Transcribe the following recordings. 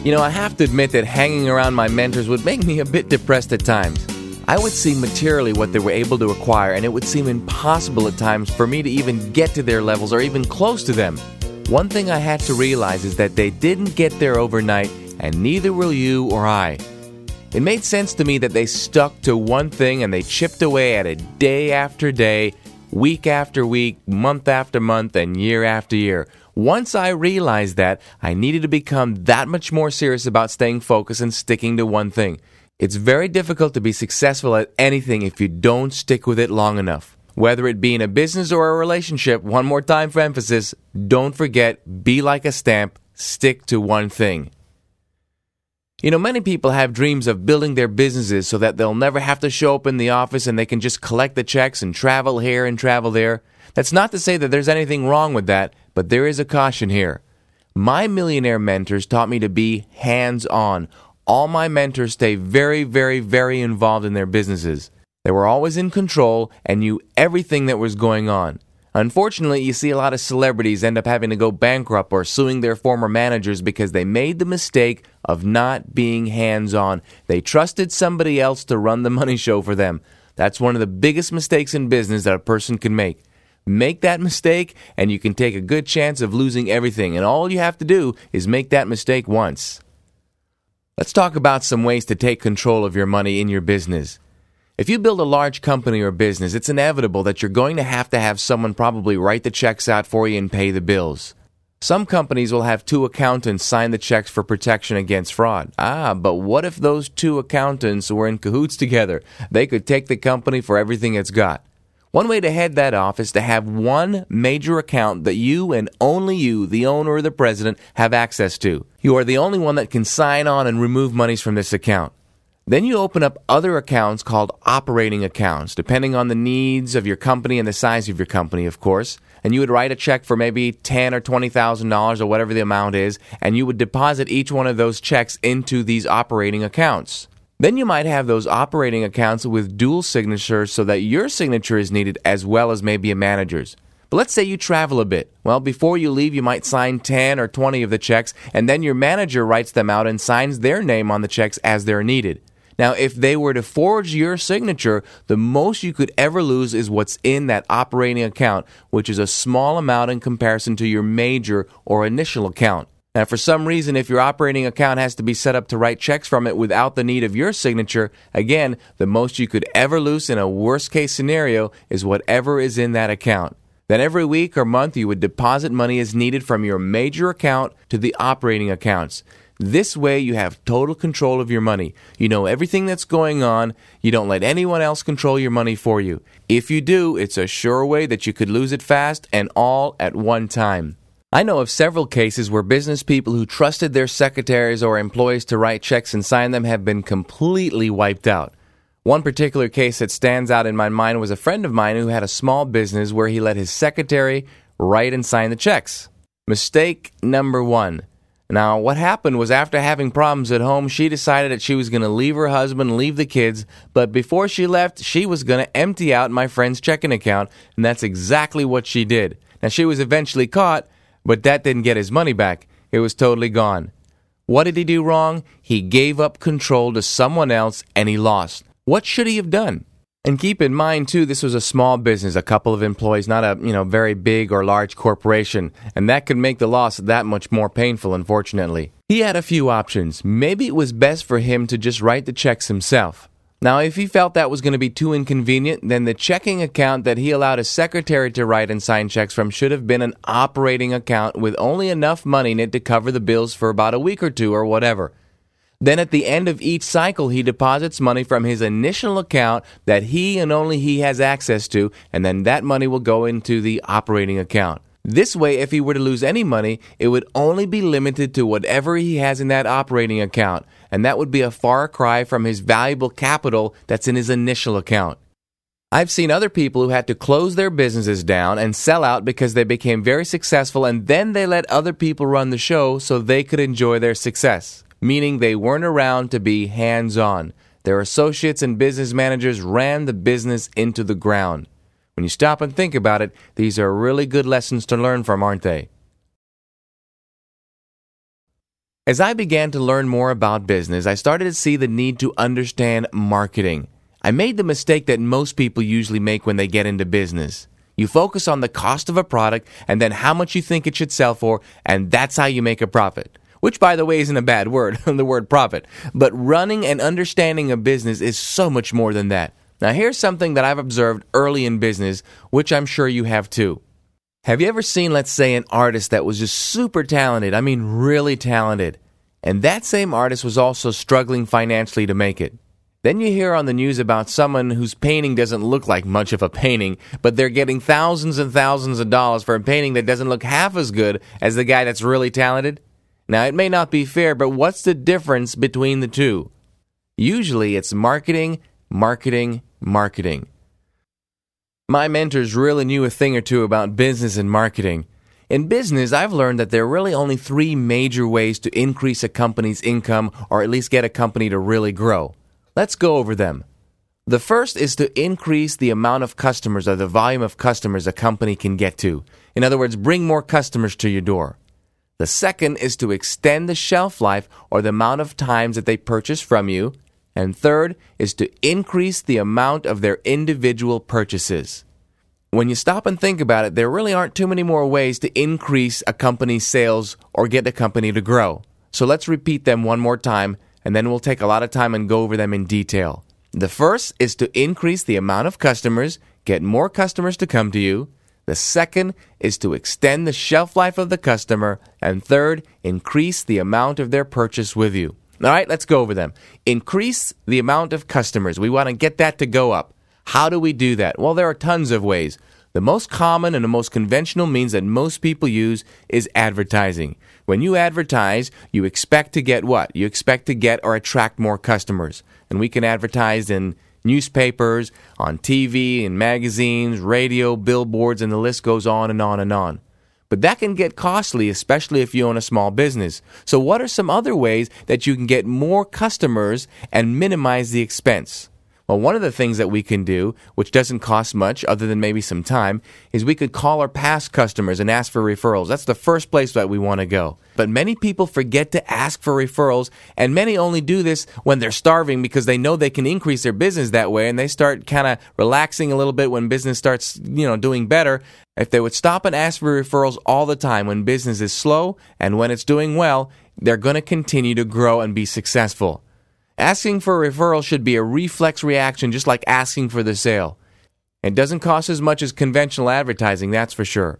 I have to admit that hanging around my mentors would make me a bit depressed at times. I would see materially what they were able to acquire, and it would seem impossible at times for me to even get to their levels or even close to them. One thing I had to realize is that they didn't get there overnight, and neither will you or I. It made sense to me that they stuck to one thing and they chipped away at it day after day, week after week, month after month, and year after year. Once I realized that, I needed to become that much more serious about staying focused and sticking to one thing. It's very difficult to be successful at anything if you don't stick with it long enough. Whether it be in a business or a relationship, one more time for emphasis, don't forget, be like a stamp, stick to one thing. Many people have dreams of building their businesses so that they'll never have to show up in the office and they can just collect the checks and travel here and travel there. That's not to say that there's anything wrong with that, but there is a caution here. My millionaire mentors taught me to be hands-on. All my mentors stay very, very, very involved in their businesses. They were always in control and knew everything that was going on. Unfortunately, you see a lot of celebrities end up having to go bankrupt or suing their former managers because they made the mistake of not being hands-on. They trusted somebody else to run the money show for them. That's one of the biggest mistakes in business that a person can make. Make that mistake and you can take a good chance of losing everything, and all you have to do is make that mistake once. Let's talk about some ways to take control of your money in your business. If you build a large company or business, it's inevitable that you're going to have someone probably write the checks out for you and pay the bills. Some companies will have 2 accountants sign the checks for protection against fraud. But what if those 2 accountants were in cahoots together? They could take the company for everything it's got. One way to head that off is to have one major account that you and only you, the owner or the president, have access to. You are the only one that can sign on and remove monies from this account. Then you open up other accounts called operating accounts, depending on the needs of your company and the size of your company, of course. And you would write a check for maybe $10,000 or $20,000 or whatever the amount is, and you would deposit each one of those checks into these operating accounts. Then you might have those operating accounts with dual signatures so that your signature is needed as well as maybe a manager's. But let's say you travel a bit. Well, before you leave, you might sign 10 or 20 of the checks, and then your manager writes them out and signs their name on the checks as they're needed. Now, if they were to forge your signature, the most you could ever lose is what's in that operating account, which is a small amount in comparison to your major or initial account. Now, for some reason, if your operating account has to be set up to write checks from it without the need of your signature, again, the most you could ever lose in a worst-case scenario is whatever is in that account. Then every week or month, you would deposit money as needed from your major account to the operating accounts. This way, you have total control of your money. You know everything that's going on. You don't let anyone else control your money for you. If you do, it's a sure way that you could lose it fast and all at one time. I know of several cases where business people who trusted their secretaries or employees to write checks and sign them have been completely wiped out. One particular case that stands out in my mind was a friend of mine who had a small business where he let his secretary write and sign the checks. Mistake number 1. Now, what happened was after having problems at home, she decided that she was going to leave her husband, leave the kids, but before she left, she was going to empty out my friend's checking account, and that's exactly what she did. Now, she was eventually caught, but that didn't get his money back. It was totally gone. What did he do wrong? He gave up control to someone else, and he lost. What should he have done? And keep in mind, too, this was a small business, a couple of employees, not a very big or large corporation, and that could make the loss that much more painful, unfortunately. He had a few options. Maybe it was best for him to just write the checks himself. Now, if he felt that was going to be too inconvenient, then the checking account that he allowed his secretary to write and sign checks from should have been an operating account with only enough money in it to cover the bills for about a week or two or whatever. Then at the end of each cycle, he deposits money from his initial account that he and only he has access to, and then that money will go into the operating account. This way, if he were to lose any money, it would only be limited to whatever he has in that operating account, and that would be a far cry from his valuable capital that's in his initial account. I've seen other people who had to close their businesses down and sell out because they became very successful, and then they let other people run the show so they could enjoy their success, meaning they weren't around to be hands-on. Their associates and business managers ran the business into the ground. When you stop and think about it, these are really good lessons to learn from, aren't they? As I began to learn more about business, I started to see the need to understand marketing. I made the mistake that most people usually make when they get into business. You focus on the cost of a product and then how much you think it should sell for, and that's how you make a profit. Which, by the way, isn't a bad word, the word profit. But running and understanding a business is so much more than that. Now, here's something that I've observed early in business, which I'm sure you have too. Have you ever seen, let's say, an artist that was just super talented? I mean, really talented. And that same artist was also struggling financially to make it. Then you hear on the news about someone whose painting doesn't look like much of a painting, but they're getting thousands and thousands of dollars for a painting that doesn't look half as good as the guy that's really talented. Now, it may not be fair, but what's the difference between the two? Usually, it's marketing, marketing, marketing. My mentors really knew a thing or two about business and marketing. In business, I've learned that there are really only 3 major ways to increase a company's income or at least get a company to really grow. Let's go over them. The first is to increase the amount of customers or the volume of customers a company can get to. In other words, bring more customers to your door. The second is to extend the shelf life or the amount of times that they purchase from you. And third is to increase the amount of their individual purchases. When you stop and think about it, there really aren't too many more ways to increase a company's sales or get a company to grow. So let's repeat them one more time, and then we'll take a lot of time and go over them in detail. The first is to increase the amount of customers, get more customers to come to you. The second is to extend the shelf life of the customer. And third, increase the amount of their purchase with you. All right, let's go over them. Increase the amount of customers. We want to get that to go up. How do we do that? Well, there are tons of ways. The most common and the most conventional means that most people use is advertising. When you advertise, you expect to get what? You expect to get or attract more customers. And we can advertise in newspapers, on TV, in magazines, radio, billboards, and the list goes on and on and on. But that can get costly, especially if you own a small business. So what are some other ways that you can get more customers and minimize the expense? Well, one of the things that we can do, which doesn't cost much other than maybe some time, is we could call our past customers and ask for referrals. That's the first place that we want to go. But many people forget to ask for referrals, and many only do this when they're starving because they know they can increase their business that way, and they start kind of relaxing a little bit when business starts, doing better. If they would stop and ask for referrals all the time when business is slow and when it's doing well, they're going to continue to grow and be successful. Asking for a referral should be a reflex reaction, just like asking for the sale. It doesn't cost as much as conventional advertising, that's for sure.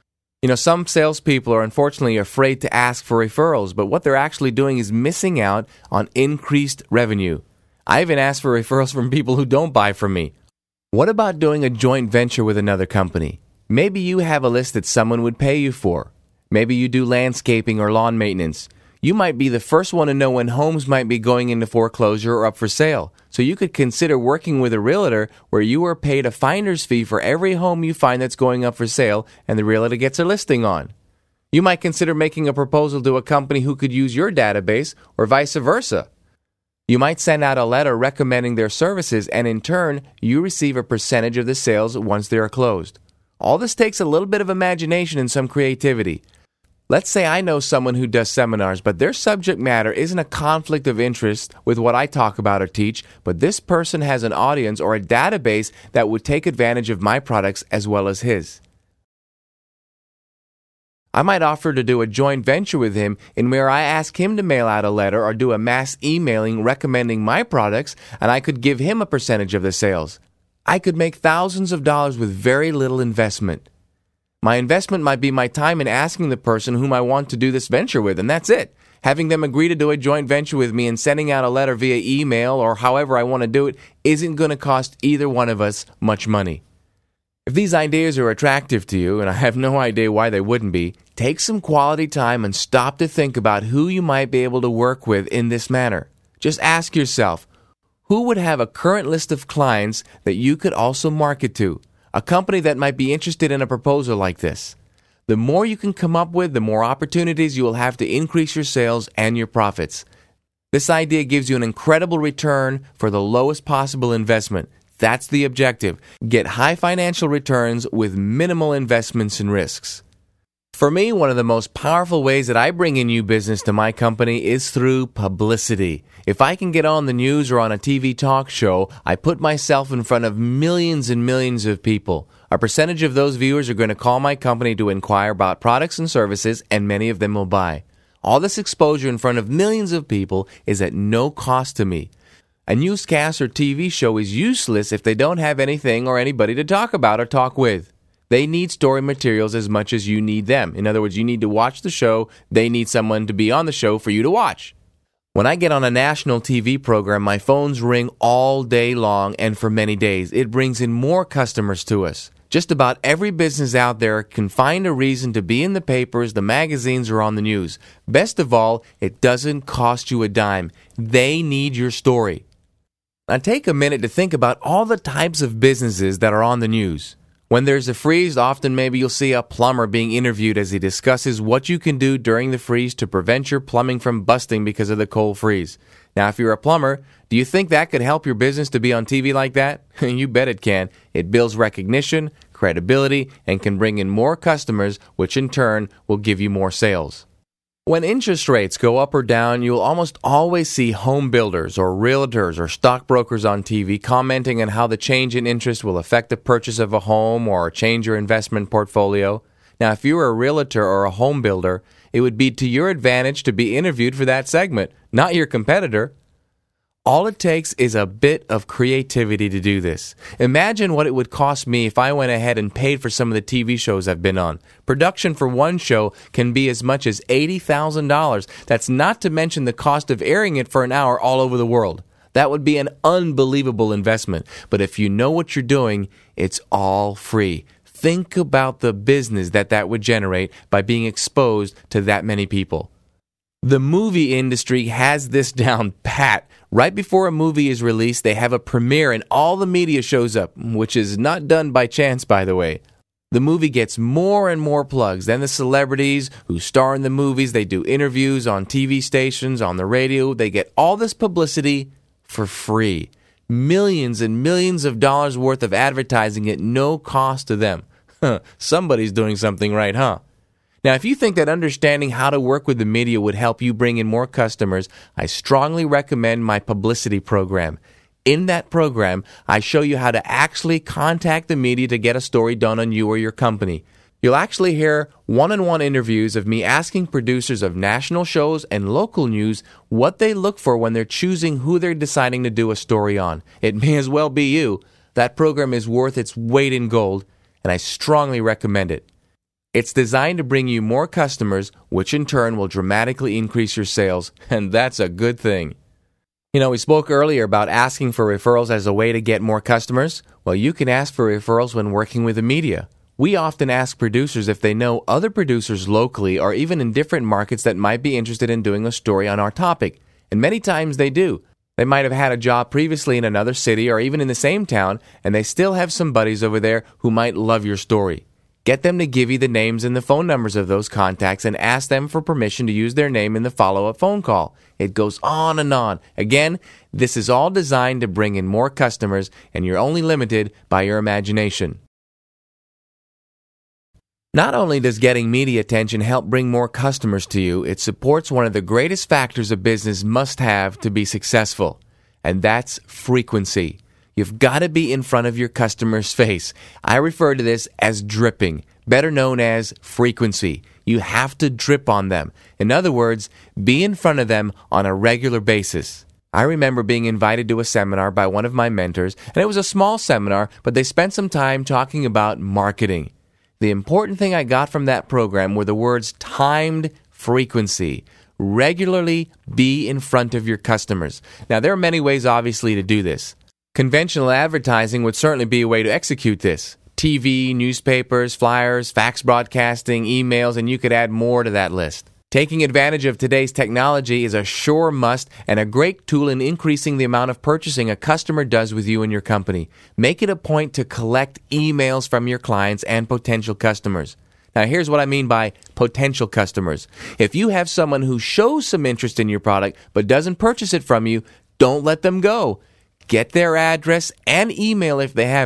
Some salespeople are unfortunately afraid to ask for referrals, but what they're actually doing is missing out on increased revenue. I even ask for referrals from people who don't buy from me. What about doing a joint venture with another company? Maybe you have a list that someone would pay you for. Maybe you do landscaping or lawn maintenance. You might be the first one to know when homes might be going into foreclosure or up for sale. So you could consider working with a realtor where you are paid a finder's fee for every home you find that's going up for sale and the realtor gets a listing on. You might consider making a proposal to a company who could use your database or vice versa. You might send out a letter recommending their services and in turn, you receive a percentage of the sales once they are closed. All this takes a little bit of imagination and some creativity. Let's say I know someone who does seminars, but their subject matter isn't a conflict of interest with what I talk about or teach, but this person has an audience or a database that would take advantage of my products as well as his. I might offer to do a joint venture with him in where I ask him to mail out a letter or do a mass emailing recommending my products, and I could give him a percentage of the sales. I could make thousands of dollars with very little investment. My investment might be my time in asking the person whom I want to do this venture with, and that's it. Having them agree to do a joint venture with me and sending out a letter via email or however I want to do it isn't going to cost either one of us much money. If these ideas are attractive to you, and I have no idea why they wouldn't be, take some quality time and stop to think about who you might be able to work with in this manner. Just ask yourself, who would have a current list of clients that you could also market to? A company that might be interested in a proposal like this. The more you can come up with, the more opportunities you will have to increase your sales and your profits. This idea gives you an incredible return for the lowest possible investment. That's the objective. Get high financial returns with minimal investments and risks. For me, one of the most powerful ways that I bring in new business to my company is through publicity. If I can get on the news or on a TV talk show, I put myself in front of millions and millions of people. A percentage of those viewers are going to call my company to inquire about products and services, and many of them will buy. All this exposure in front of millions of people is at no cost to me. A newscast or TV show is useless if they don't have anything or anybody to talk about or talk with. They need story materials as much as you need them. In other words, you need to watch the show. They need someone to be on the show for you to watch. When I get on a national TV program, my phones ring all day long and for many days. It brings in more customers to us. Just about every business out there can find a reason to be in the papers, the magazines, or on the news. Best of all, it doesn't cost you a dime. They need your story. Now take a minute to think about all the types of businesses that are on the news. When there's a freeze, often maybe you'll see a plumber being interviewed as he discusses what you can do during the freeze to prevent your plumbing from busting because of the cold freeze. Now, if you're a plumber, do you think that could help your business to be on TV like that? You bet it can. It builds recognition, credibility, and can bring in more customers, which in turn will give you more sales. When interest rates go up or down, you'll almost always see home builders or realtors or stockbrokers on TV commenting on how the change in interest will affect the purchase of a home or change your investment portfolio. Now, if you were a realtor or a home builder, it would be to your advantage to be interviewed for that segment, not your competitor. All it takes is a bit of creativity to do this. Imagine what it would cost me if I went ahead and paid for some of the TV shows I've been on. Production for one show can be as much as $80,000. That's not to mention the cost of airing it for an hour all over the world. That would be an unbelievable investment. But if you know what you're doing, it's all free. Think about the business that would generate by being exposed to that many people. The movie industry has this down pat. Right before a movie is released, they have a premiere and all the media shows up, which is not done by chance, by the way. The movie gets more and more plugs. Then the celebrities who star in the movies, they do interviews on TV stations, on the radio. They get all this publicity for free. Millions and millions of dollars worth of advertising at no cost to them. Somebody's doing something right, huh? Now, if you think that understanding how to work with the media would help you bring in more customers, I strongly recommend my publicity program. In that program, I show you how to actually contact the media to get a story done on you or your company. You'll actually hear one-on-one interviews of me asking producers of national shows and local news what they look for when they're choosing who they're deciding to do a story on. It may as well be you. That program is worth its weight in gold, and I strongly recommend it. It's designed to bring you more customers, which in turn will dramatically increase your sales, and that's a good thing. You know, we spoke earlier about asking for referrals as a way to get more customers. Well, you can ask for referrals when working with the media. We often ask producers if they know other producers locally or even in different markets that might be interested in doing a story on our topic, and many times they do. They might have had a job previously in another city or even in the same town, and they still have some buddies over there who might love your story. Get them to give you the names and the phone numbers of those contacts and ask them for permission to use their name in the follow-up phone call. It goes on and on. Again, this is all designed to bring in more customers, and you're only limited by your imagination. Not only does getting media attention help bring more customers to you, it supports one of the greatest factors a business must have to be successful, and that's frequency. You've got to be in front of your customer's face. I refer to this as dripping, better known as frequency. You have to drip on them. In other words, be in front of them on a regular basis. I remember being invited to a seminar by one of my mentors, and it was a small seminar, but they spent some time talking about marketing. The important thing I got from that program were the words timed frequency. Regularly be in front of your customers. Now, there are many ways, obviously, to do this. Conventional advertising would certainly be a way to execute this. TV, newspapers, flyers, fax broadcasting, emails, and you could add more to that list. Taking advantage of today's technology is a sure must and a great tool in increasing the amount of purchasing a customer does with you and your company. Make it a point to collect emails from your clients and potential customers. Now, here's what I mean by potential customers. If you have someone who shows some interest in your product but doesn't purchase it from you, don't let them go. Get their address and email if they have it.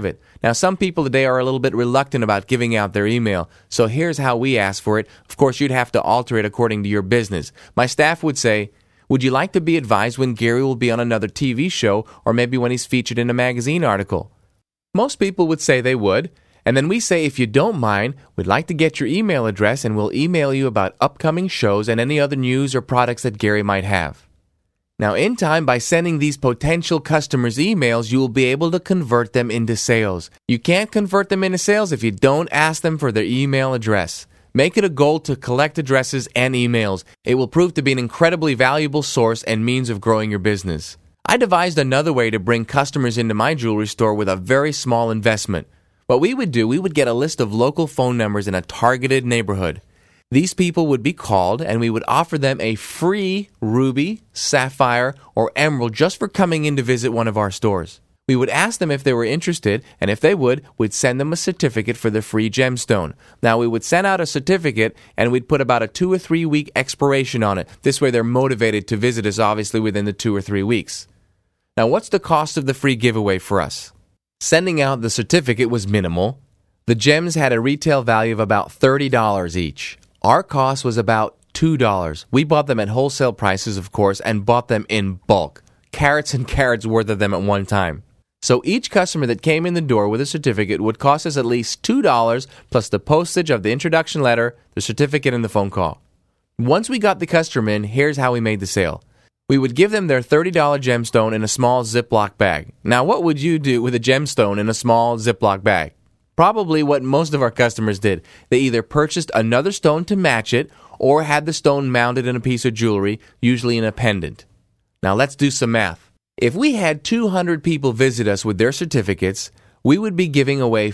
Now, some people today are a little bit reluctant about giving out their email, so here's how we ask for it. Of course, you'd have to alter it according to your business. My staff would say, would you like to be advised when Gary will be on another TV show or maybe when he's featured in a magazine article? Most people would say they would. And then we say, if you don't mind, we'd like to get your email address and we'll email you about upcoming shows and any other news or products that Gary might have. Now, in time, by sending these potential customers emails, you will be able to convert them into sales. You can't convert them into sales if you don't ask them for their email address. Make it a goal to collect addresses and emails. It will prove to be an incredibly valuable source and means of growing your business. I devised another way to bring customers into my jewelry store with a very small investment. What we would do, we would get a list of local phone numbers in a targeted neighborhood. These people would be called, and we would offer them a free ruby, sapphire, or emerald just for coming in to visit one of our stores. We would ask them if they were interested, and if they would, we'd send them a certificate for the free gemstone. Now, we would send out a certificate, and we'd put about a 2 or 3 week expiration on it. This way, they're motivated to visit us, obviously, within the 2 or 3 weeks. Now, what's the cost of the free giveaway for us? Sending out the certificate was minimal. The gems had a retail value of about $30 each. Our cost was about $2. We bought them at wholesale prices, of course, and bought them in bulk. Carats and carats worth of them at one time. So each customer that came in the door with a certificate would cost us at least $2 plus the postage of the introduction letter, the certificate, and the phone call. Once we got the customer in, here's how we made the sale. We would give them their $30 gemstone in a small Ziploc bag. Now, what would you do with a gemstone in a small Ziploc bag? Probably what most of our customers did. They either purchased another stone to match it or had the stone mounted in a piece of jewelry, usually in a pendant. Now, let's do some math. If we had 200 people visit us with their certificates, we would be giving away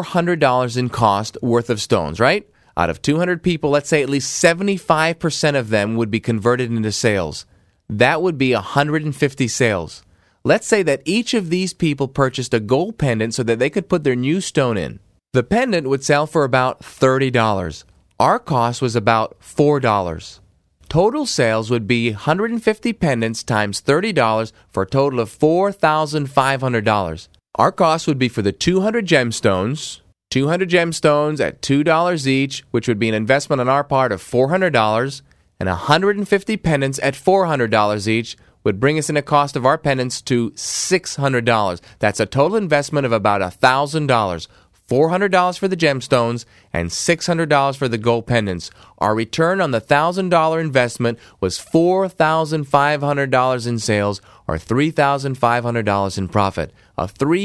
$400 in cost worth of stones, right? Out of 200 people, let's say at least 75% of them would be converted into sales. That would be 150 sales. Let's say that each of these people purchased a gold pendant so that they could put their new stone in. The pendant would sell for about $30. Our cost was about $4. Total sales would be 150 pendants times $30 for a total of $4,500. Our cost would be for the 200 gemstones at $2 each, which would be an investment on our part of $400, and 150 pendants at $400 each would bring us in a cost of our pendants to $600. That's a total investment of about $1,000. $400 for the gemstones and $600 for the gold pendants. Our return on the $1,000 investment was $4,500 in sales, or $3,500 in profit. A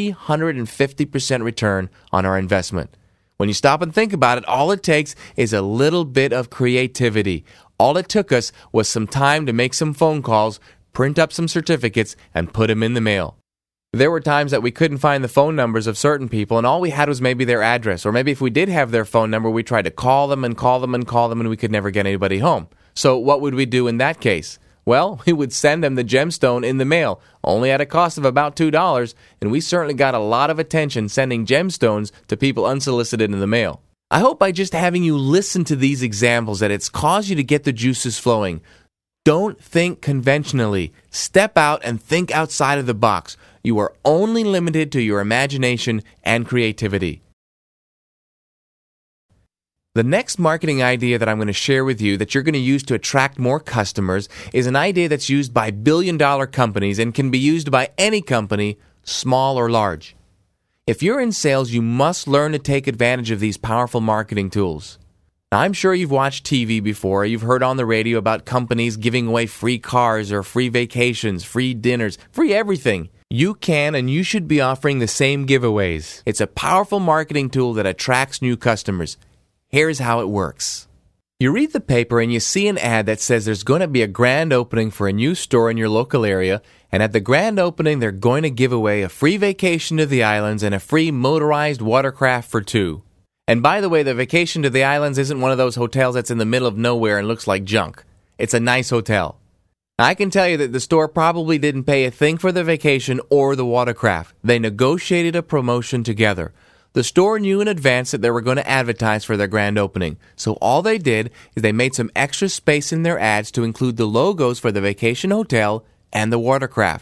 350% return on our investment. When you stop and think about it, all it takes is a little bit of creativity. All it took us was some time to make some phone calls, print up some certificates, and put them in the mail. There were times that we couldn't find the phone numbers of certain people, and all we had was maybe their address. Or maybe if we did have their phone number, we tried to call them, and we could never get anybody home. So what would we do in that case? Well, we would send them the gemstone in the mail, only at a cost of about $2, and we certainly got a lot of attention sending gemstones to people unsolicited in the mail. I hope by just having you listen to these examples that it's caused you to get the juices flowing. Don't think conventionally. Step out and think outside of the box. You are only limited to your imagination and creativity. The next marketing idea that I'm going to share with you that you're going to use to attract more customers is an idea that's used by billion-dollar companies and can be used by any company, small or large. If you're in sales, you must learn to take advantage of these powerful marketing tools. Now, I'm sure you've watched TV before. You've heard on the radio about companies giving away free cars or free vacations, free dinners, free everything. You can and you should be offering the same giveaways. It's a powerful marketing tool that attracts new customers. Here's how it works. You read the paper and you see an ad that says there's going to be a grand opening for a new store in your local area, and at the grand opening they're going to give away a free vacation to the islands and a free motorized watercraft for two. And by the way, the vacation to the islands isn't one of those hotels that's in the middle of nowhere and looks like junk. It's a nice hotel. Now, I can tell you that the store probably didn't pay a thing for the vacation or the watercraft. They negotiated a promotion together. The store knew in advance that they were going to advertise for their grand opening. So all they did is they made some extra space in their ads to include the logos for the vacation hotel and the watercraft.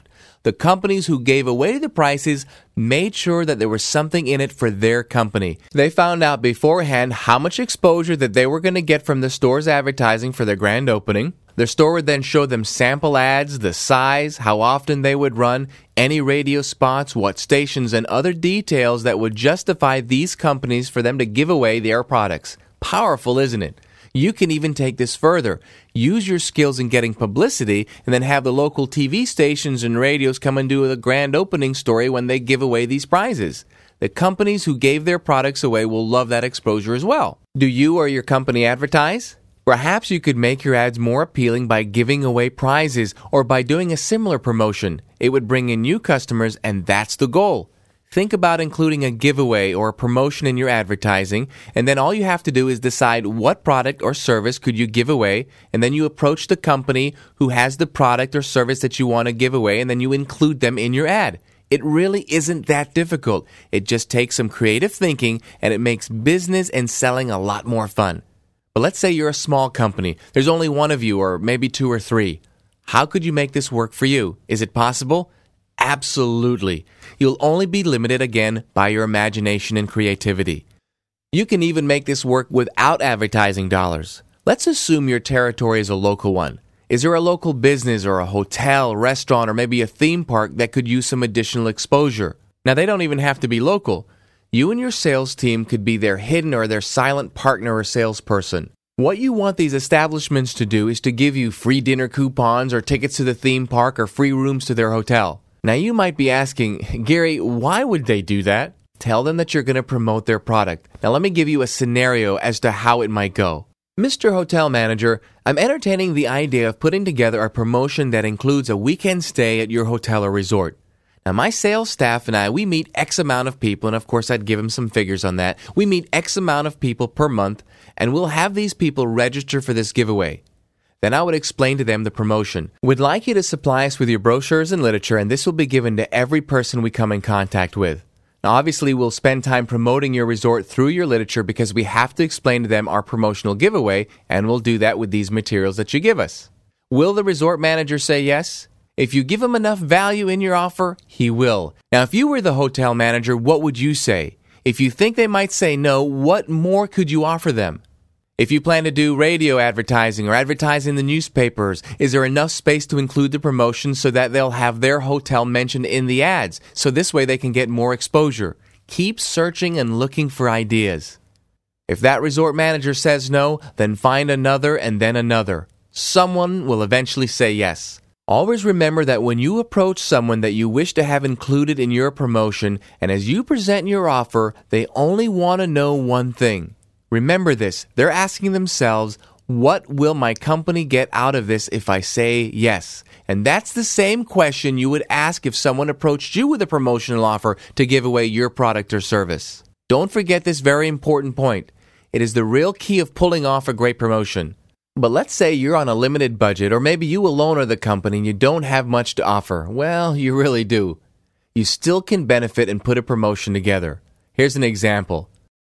The companies who gave away the prices made sure that there was something in it for their company. They found out beforehand how much exposure that they were going to get from the store's advertising for their grand opening. Their store would then show them sample ads, the size, how often they would run, any radio spots, what stations, and other details that would justify these companies for them to give away their products. Powerful, isn't it? You can even take this further. Use your skills in getting publicity and then have the local TV stations and radios come and do a grand opening story when they give away these prizes. The companies who gave their products away will love that exposure as well. Do you or your company advertise? Perhaps you could make your ads more appealing by giving away prizes or by doing a similar promotion. It would bring in new customers, and that's the goal. Think about including a giveaway or a promotion in your advertising, and then all you have to do is decide what product or service could you give away, and then you approach the company who has the product or service that you want to give away, and then you include them in your ad. It really isn't that difficult. It just takes some creative thinking, and it makes business and selling a lot more fun. But let's say you're a small company. There's only one of you, or maybe two or three. How could you make this work for you? Is it possible? Absolutely. You'll only be limited again by your imagination and creativity. You can even make this work without advertising dollars. Let's assume your territory is a local one. Is there a local business or a hotel, restaurant, or maybe a theme park that could use some additional exposure? Now, they don't even have to be local. You and your sales team could be their hidden or their silent partner or salesperson. What you want these establishments to do is to give you free dinner coupons or tickets to the theme park or free rooms to their hotel. Now, you might be asking, Gary, why would they do that? Tell them that you're going to promote their product. Now, let me give you a scenario as to how it might go. Mr. Hotel Manager, I'm entertaining the idea of putting together a promotion that includes a weekend stay at your hotel or resort. Now, my sales staff and I, we meet X amount of people, and of course, I'd give them some figures on that. We meet X amount of people per month, and we'll have these people register for this giveaway. Then I would explain to them the promotion. We'd like you to supply us with your brochures and literature, and this will be given to every person we come in contact with. Now, obviously, we'll spend time promoting your resort through your literature because we have to explain to them our promotional giveaway, and we'll do that with these materials that you give us. Will the resort manager say yes? If you give him enough value in your offer, he will. Now, if you were the hotel manager, what would you say? If you think they might say no, what more could you offer them? If you plan to do radio advertising or advertise in the newspapers, is there enough space to include the promotion so that they'll have their hotel mentioned in the ads? So this way they can get more exposure. Keep searching and looking for ideas. If that resort manager says no, then find another and then another. Someone will eventually say yes. Always remember that when you approach someone that you wish to have included in your promotion, and as you present your offer, they only want to know one thing. Remember this, they're asking themselves, what will my company get out of this if I say yes? And that's the same question you would ask if someone approached you with a promotional offer to give away your product or service. Don't forget this very important point. It is the real key of pulling off a great promotion. But let's say you're on a limited budget, or maybe you alone are the company and you don't have much to offer. Well, you really do. You still can benefit and put a promotion together. Here's an example.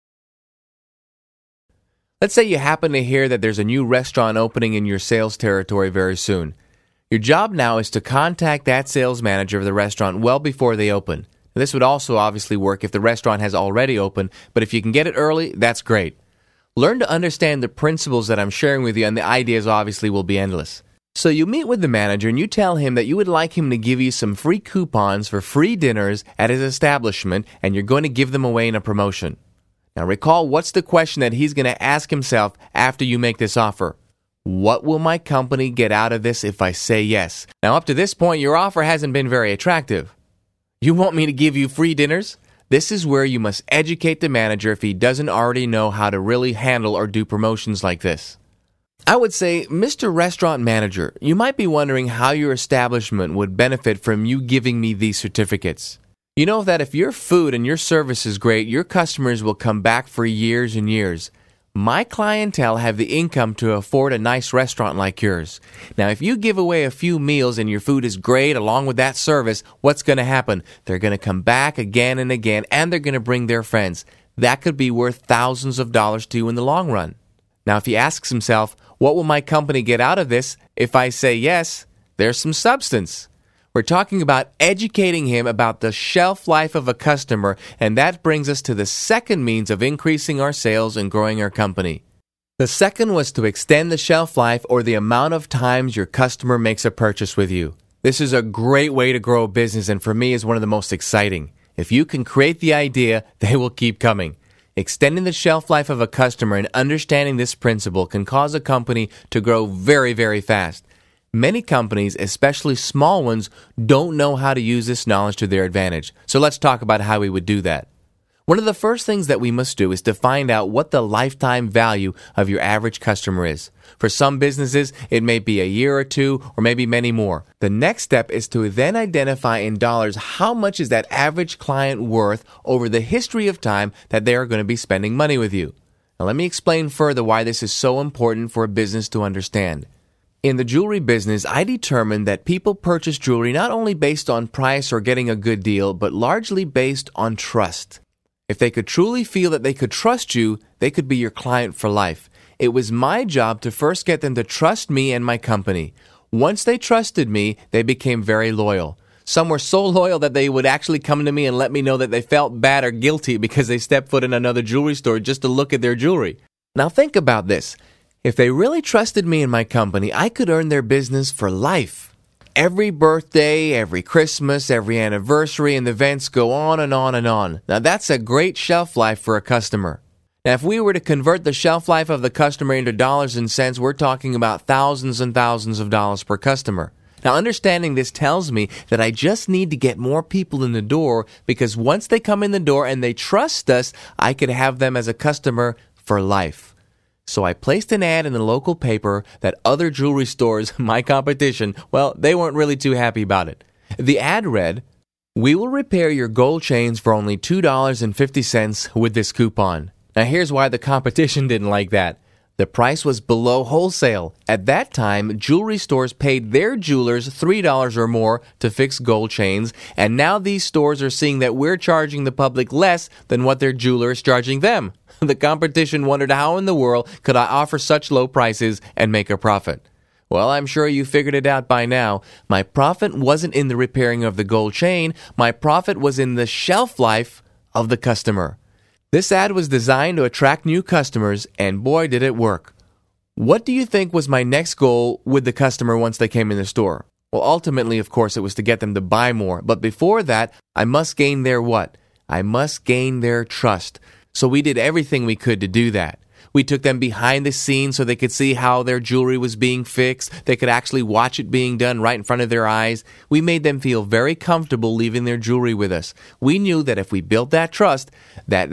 Let's say you happen to hear that there's a new restaurant opening in your sales territory very soon. Your job now is to contact that sales manager of the restaurant well before they open. Now, this would also obviously work if the restaurant has already opened, but if you can get it early, that's great. Learn to understand the principles that I'm sharing with you, and the ideas obviously will be endless. So you meet with the manager and you tell him that you would like him to give you some free coupons for free dinners at his establishment, and you're going to give them away in a promotion. Now recall, what's the question that he's going to ask himself after you make this offer? What will my company get out of this if I say yes? Now up to this point, your offer hasn't been very attractive. You want me to give you free dinners? This is where you must educate the manager if he doesn't already know how to really handle or do promotions like this. I would say, Mr. Restaurant Manager, you might be wondering how your establishment would benefit from you giving me these certificates. You know that if your food and your service is great, your customers will come back for years and years. My clientele have the income to afford a nice restaurant like yours. Now, if you give away a few meals and your food is great along with that service, what's going to happen? They're going to come back again and again, and they're going to bring their friends. That could be worth thousands of dollars to you in the long run. Now, if he asks himself, what will my company get out of this if I say yes? There's some substance. We're talking about educating him about the shelf life of a customer, and that brings us to the second means of increasing our sales and growing our company. The second was to extend the shelf life or the amount of times your customer makes a purchase with you. This is a great way to grow a business, and for me is one of the most exciting. If you can create the idea, they will keep coming. Extending the shelf life of a customer and understanding this principle can cause a company to grow very, very fast. Many companies, especially small ones, don't know how to use this knowledge to their advantage. So let's talk about how we would do that. One of the first things that we must do is to find out what the lifetime value of your average customer is. For some businesses, it may be a year or two, or maybe many more. The next step is to then identify in dollars how much is that average client worth over the history of time that they are going to be spending money with you. Now let me explain further why this is so important for a business to understand. In the jewelry business, I determined that people purchase jewelry not only based on price or getting a good deal, but largely based on trust. If they could truly feel that they could trust you, they could be your client for life. It was my job to first get them to trust me and my company. Once they trusted me, they became very loyal. Some were so loyal that they would actually come to me and let me know that they felt bad or guilty because they stepped foot in another jewelry store just to look at their jewelry. Now think about this. If they really trusted me and my company, I could earn their business for life. Every birthday, every Christmas, every anniversary, and the events go on and on and on. Now that's a great shelf life for a customer. Now if we were to convert the shelf life of the customer into dollars and cents, we're talking about thousands and thousands of dollars per customer. Now understanding this tells me that I just need to get more people in the door, because once they come in the door and they trust us, I could have them as a customer for life. So I placed an ad in the local paper that other jewelry stores, my competition, well, they weren't really too happy about it. The ad read, "We will repair your gold chains for only $2.50 with this coupon." Now here's why the competition didn't like that. The price was below wholesale. At that time, jewelry stores paid their jewelers $3 or more to fix gold chains, and now these stores are seeing that we're charging the public less than what their jeweler is charging them. The competition wondered how in the world could I offer such low prices and make a profit. Well, I'm sure you figured it out by now. My profit wasn't in the repairing of the gold chain. My profit was in the shelf life of the customer. This ad was designed to attract new customers, and boy, did it work. What do you think was my next goal with the customer once they came in the store? Well, ultimately, of course, it was to get them to buy more. But before that, I must gain their what? I must gain their trust. So we did everything we could to do that. We took them behind the scenes so they could see how their jewelry was being fixed. They could actually watch it being done right in front of their eyes. We made them feel very comfortable leaving their jewelry with us. We knew that if we built that trust, that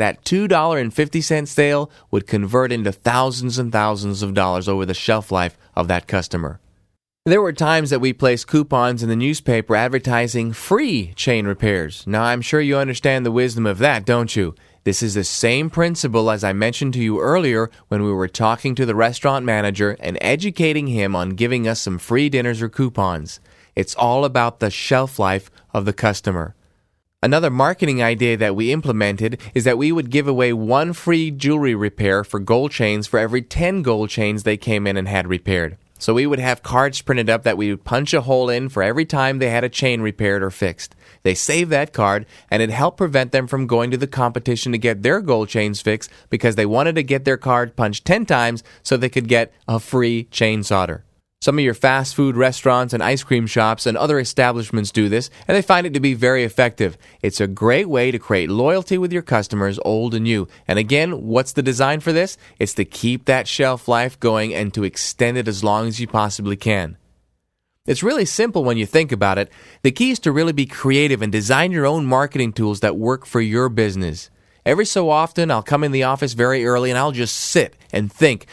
$2.50 sale would convert into thousands and thousands of dollars over the shelf life of that customer. There were times that we placed coupons in the newspaper advertising free chain repairs. Now, I'm sure you understand the wisdom of that, don't you? This is the same principle as I mentioned to you earlier when we were talking to the restaurant manager and educating him on giving us some free dinners or coupons. It's all about the shelf life of the customer. Another marketing idea that we implemented is that we would give away one free jewelry repair for gold chains for every 10 gold chains they came in and had repaired. So we would have cards printed up that we would punch a hole in for every time they had a chain repaired or fixed. They saved that card, and it helped prevent them from going to the competition to get their gold chains fixed because they wanted to get their card punched 10 times so they could get a free chain solder. Some of your fast food restaurants and ice cream shops and other establishments do this, and they find it to be very effective. It's a great way to create loyalty with your customers, old and new. And again, what's the design for this? It's to keep that shelf life going and to extend it as long as you possibly can. It's really simple when you think about it. The key is to really be creative and design your own marketing tools that work for your business. Every so often, I'll come in the office very early and I'll just sit and think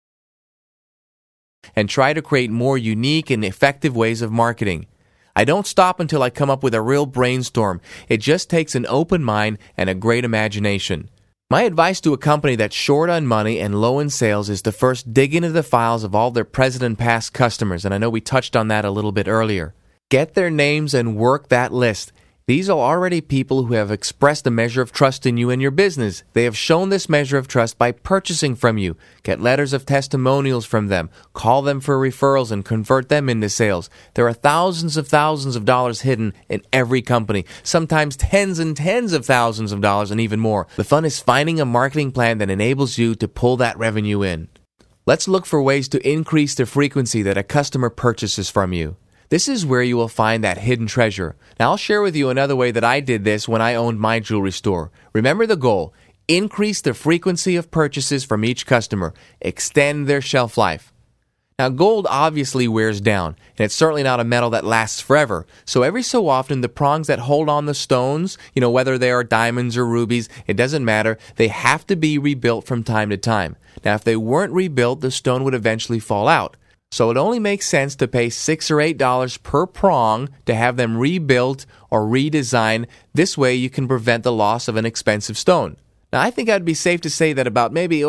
and try to create more unique and effective ways of marketing. I don't stop until I come up with a real brainstorm. It just takes an open mind and a great imagination. My advice to a company that's short on money and low in sales is to first dig into the files of all their present and past customers, and I know we touched on that a little bit earlier. Get their names and work that list. These are already people who have expressed a measure of trust in you and your business. They have shown this measure of trust by purchasing from you. Get letters of testimonials from them. Call them for referrals and convert them into sales. There are thousands of dollars hidden in every company, sometimes tens and tens of thousands of dollars and even more. The fun is finding a marketing plan that enables you to pull that revenue in. Let's look for ways to increase the frequency that a customer purchases from you. This is where you will find that hidden treasure. Now, I'll share with you another way that I did this when I owned my jewelry store. Remember the goal. Increase the frequency of purchases from each customer. Extend their shelf life. Now, gold obviously wears down, and it's certainly not a metal that lasts forever. So every so often, the prongs that hold on the stones, whether they are diamonds or rubies, it doesn't matter. They have to be rebuilt from time to time. Now, if they weren't rebuilt, the stone would eventually fall out. So it only makes sense to pay $6 or $8 per prong to have them rebuilt or redesigned. This way you can prevent the loss of an expensive stone. Now, I think I'd be safe to say that about maybe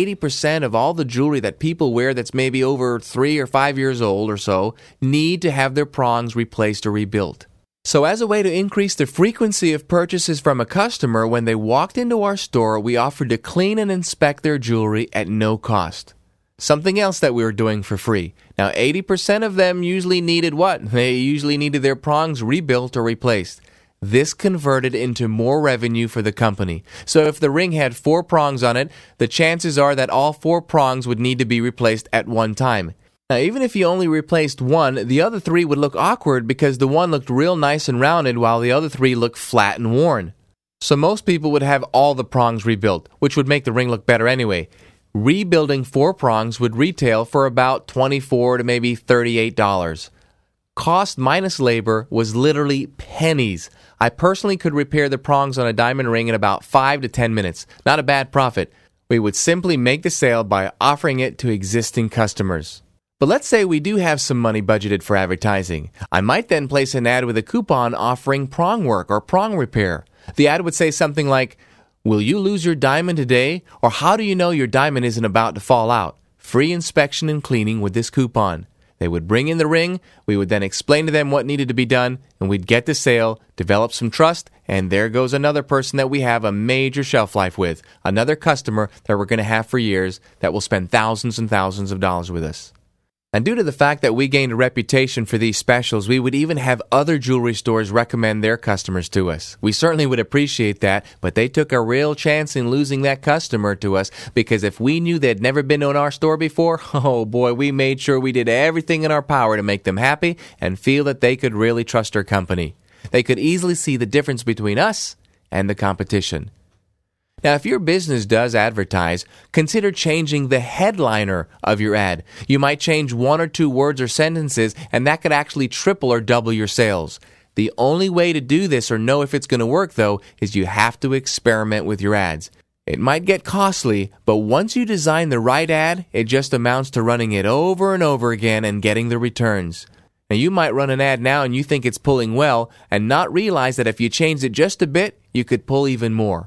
80% of all the jewelry that people wear that's maybe over 3 or 5 years old or so need to have their prongs replaced or rebuilt. So as a way to increase the frequency of purchases from a customer, when they walked into our store, we offered to clean and inspect their jewelry at no cost. Something else that we were doing for free. Now, 80% of them usually needed what? They usually needed their prongs rebuilt or replaced. This converted into more revenue for the company. So if the ring had 4 prongs on it, the chances are that all 4 prongs would need to be replaced at one time. Now, even if you only replaced one, the other 3 would look awkward because the one looked real nice and rounded while the other 3 looked flat and worn. So most people would have all the prongs rebuilt, which would make the ring look better anyway. Rebuilding 4 prongs would retail for about $24 to maybe $38. Cost minus labor was literally pennies. I personally could repair the prongs on a diamond ring in about 5 to 10 minutes. Not a bad profit. We would simply make the sale by offering it to existing customers. But let's say we do have some money budgeted for advertising. I might then place an ad with a coupon offering prong work or prong repair. The ad would say something like, "Will you lose your diamond today?" Or "How do you know your diamond isn't about to fall out? Free inspection and cleaning with this coupon." They would bring in the ring, we would then explain to them what needed to be done, and we'd get the sale, develop some trust, and there goes another person that we have a major shelf life with, another customer that we're going to have for years that will spend thousands and thousands of dollars with us. And due to the fact that we gained a reputation for these specials, we would even have other jewelry stores recommend their customers to us. We certainly would appreciate that, but they took a real chance in losing that customer to us, because if we knew they'd never been in our store before, oh boy, we made sure we did everything in our power to make them happy and feel that they could really trust our company. They could easily see the difference between us and the competition. Now, if your business does advertise, consider changing the headliner of your ad. You might change 1 or 2 words or sentences, and that could actually triple or double your sales. The only way to do this or know if it's going to work, though, is you have to experiment with your ads. It might get costly, but once you design the right ad, it just amounts to running it over and over again and getting the returns. Now, you might run an ad now and you think it's pulling well, and not realize that if you changed it just a bit, you could pull even more.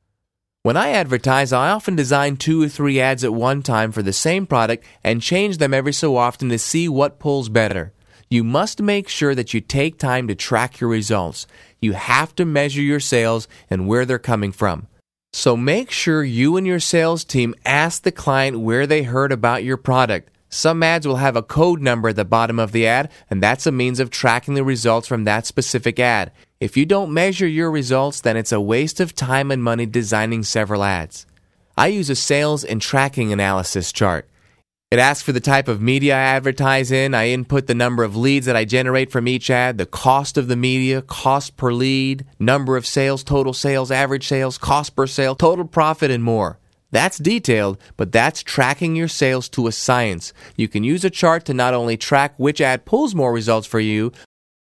When I advertise, I often design 2 or 3 ads at one time for the same product and change them every so often to see what pulls better. You must make sure that you take time to track your results. You have to measure your sales and where they're coming from. So make sure you and your sales team ask the client where they heard about your product. Some ads will have a code number at the bottom of the ad, and that's a means of tracking the results from that specific ad. If you don't measure your results, then it's a waste of time and money designing several ads. I use a sales and tracking analysis chart. It asks for the type of media I advertise in. I input the number of leads that I generate from each ad, the cost of the media, cost per lead, number of sales, total sales, average sales, cost per sale, total profit, and more. That's detailed, but that's tracking your sales to a science. You can use a chart to not only track which ad pulls more results for you,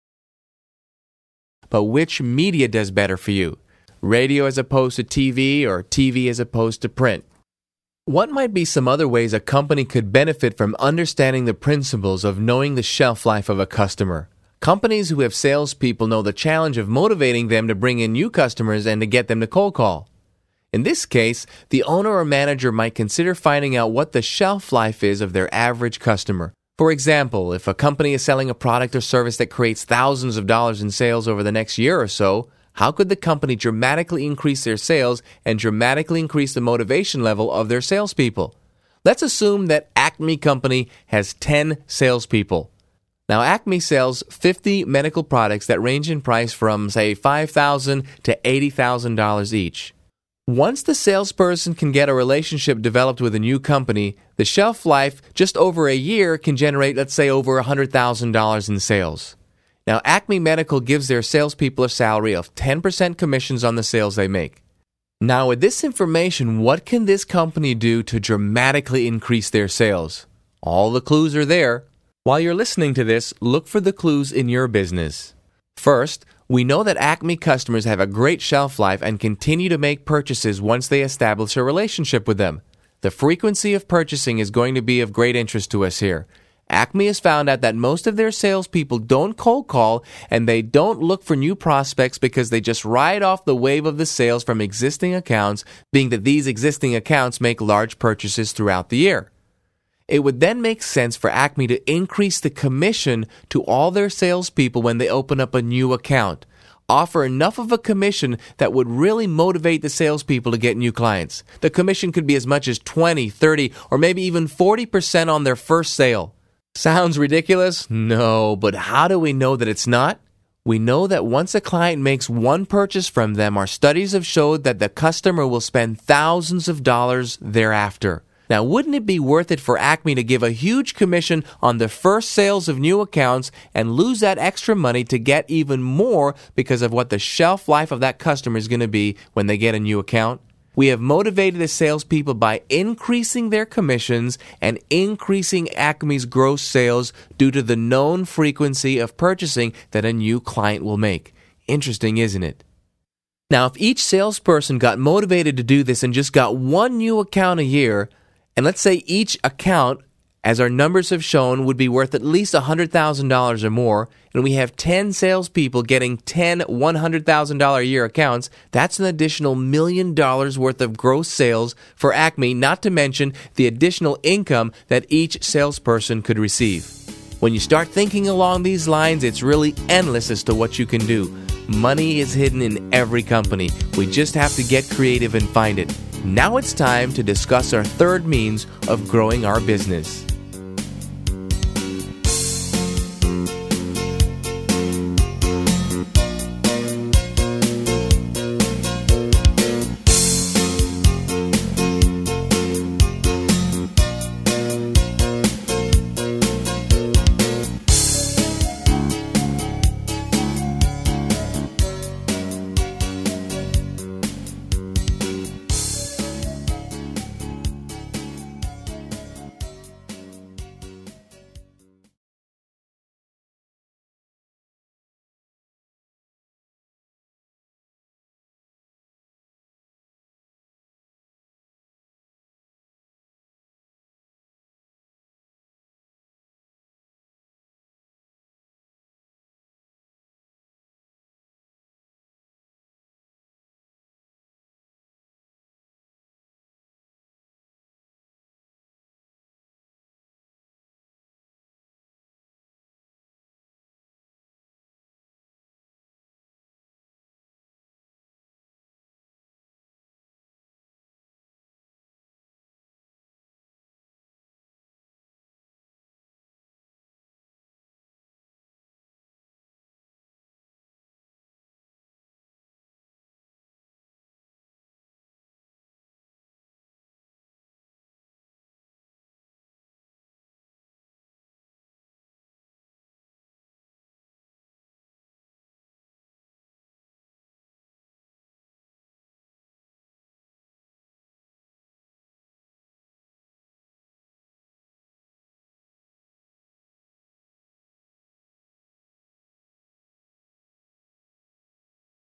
but which media does better for you. Radio as opposed to TV, or TV as opposed to print. What might be some other ways a company could benefit from understanding the principles of knowing the shelf life of a customer? Companies who have salespeople know the challenge of motivating them to bring in new customers and to get them to cold call. In this case, the owner or manager might consider finding out what the shelf life is of their average customer. For example, if a company is selling a product or service that creates thousands of dollars in sales over the next year or so, how could the company dramatically increase their sales and dramatically increase the motivation level of their salespeople? Let's assume that Acme Company has 10 salespeople. Now, Acme sells 50 medical products that range in price from, say, $5,000 to $80,000 each. Once the salesperson can get a relationship developed with a new company, the shelf life just over a year can generate, let's say, over $100,000 in sales. Now, Acme Medical gives their salespeople a salary of 10% commissions on the sales they make. Now, with this information, what can this company do to dramatically increase their sales? All the clues are there. While you're listening to this, look for the clues in your business. First, we know that Acme customers have a great shelf life and continue to make purchases once they establish a relationship with them. The frequency of purchasing is going to be of great interest to us here. Acme has found out that most of their salespeople don't cold call and they don't look for new prospects because they just ride off the wave of the sales from existing accounts, being that these existing accounts make large purchases throughout the year. It would then make sense for Acme to increase the commission to all their salespeople when they open up a new account. Offer enough of a commission that would really motivate the salespeople to get new clients. The commission could be as much as 20, 30, or maybe even 40% on their first sale. Sounds ridiculous? No, but how do we know that it's not? We know that once a client makes one purchase from them, our studies have showed that the customer will spend thousands of dollars thereafter. Now, wouldn't it be worth it for Acme to give a huge commission on the first sales of new accounts and lose that extra money to get even more because of what the shelf life of that customer is going to be when they get a new account? We have motivated the salespeople by increasing their commissions and increasing Acme's gross sales due to the known frequency of purchasing that a new client will make. Interesting, isn't it? Now, if each salesperson got motivated to do this and just got one new account a year, and let's say each account, as our numbers have shown, would be worth at least $100,000 or more, and we have 10 salespeople getting 10 $100,000 a year accounts, that's an additional $1 million worth of gross sales for Acme, not to mention the additional income that each salesperson could receive. When you start thinking along these lines, it's really endless as to what you can do. Money is hidden in every company. We just have to get creative and find it. Now it's time to discuss our third means of growing our business.